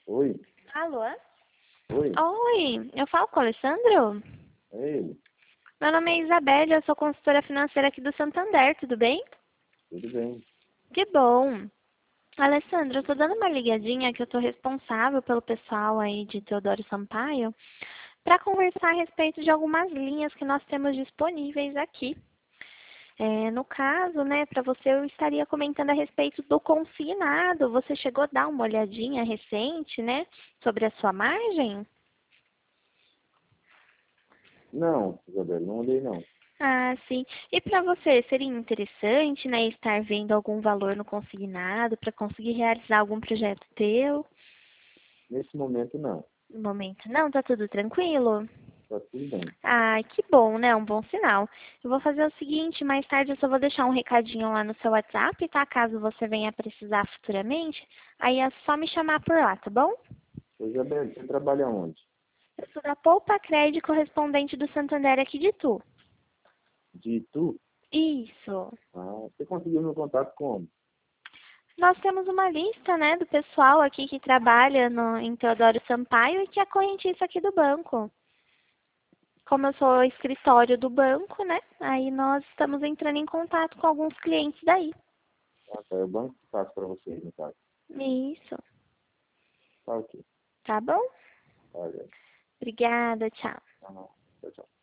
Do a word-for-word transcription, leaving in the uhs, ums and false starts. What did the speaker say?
Oi, Alô? oi, Oi, eu falo com o Alessandro? é ele, Meu nome é Isabelle, eu sou consultora financeira aqui do Santander, tudo bem? tudo bem? Que bom. Alessandro, eu tô dando uma ligadinha que eu tô responsável pelo pessoal aí de Teodoro Sampaio para conversar a respeito de algumas linhas que nós temos disponíveis aqui. É, no caso, né, para você eu estaria comentando a respeito do consignado. Você chegou a dar uma olhadinha recente, né, sobre a sua margem? Não, Isabela, não olhei não. Ah, sim. E para você, seria interessante, né, estar vendo algum valor no consignado para conseguir realizar algum projeto teu? Nesse momento não, No momento, não, tá tudo tranquilo? tá tudo bem. Ah, que bom, né? Um bom sinal. Eu vou fazer o seguinte, mais tarde eu só vou deixar um recadinho lá no seu WhatsApp, tá? Caso você venha precisar futuramente. Aí é só me chamar por lá, tá bom? Ô, Isabela, você trabalha onde? Eu sou da Poupa Crédito correspondente do Santander aqui de Tu. De Itu? Isso. Ah, você conseguiu meu contato como? Nós temos uma lista, né, do pessoal aqui que trabalha no, em Teodoro Sampaio e que é correntista aqui do banco. Como eu sou escritório do banco, né, aí nós estamos entrando em contato com alguns clientes daí. Ah, tá, é o banco que passa para vocês, no caso. Isso. Tá ok. Tá bom? Tá, já. Obrigada, tchau. Ah, tchau, tchau.